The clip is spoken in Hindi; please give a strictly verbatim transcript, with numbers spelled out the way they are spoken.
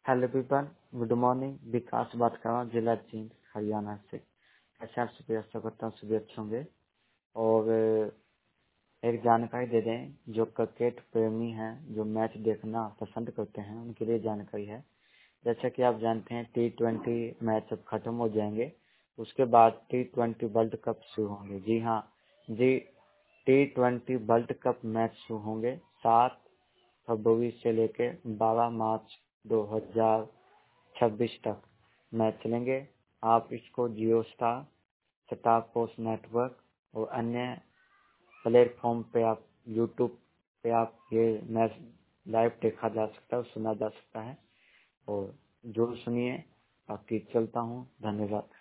Hello people, good morning. Vikas बात कर रहा हूँ, जिला जींद हरियाणा से। कैसे आप सभी? आशा करता हूँ सभी अच्छे होंगे। और एक जानकारी दे दें, जो क्रिकेट प्रेमी हैं, जो मैच देखना पसंद करते हैं, उनके लिए जानकारी है। जैसा कि आप जानते हैं, टी ट्वेंटी मैच अब खत्म हो जाएंगे, उसके बाद टी ट्वेंटी वर्ल्ड कप शुरू होंगे। जी हाँ जी, T twenty world cup match शुरू होंगे सात फरवरी से लेकर बारह मार्च दो हजार छब्बीस तक मैच चलेंगे। आप इसको जियो स्टार, स्टार पोस्ट नेटवर्क और अन्य प्लेटफॉर्म पे, आप यूट्यूब पे आप ये मैच लाइव देखा जा सकता है और सुना जा सकता है। और जो सुनिए, बाकी चलता हूँ। धन्यवाद।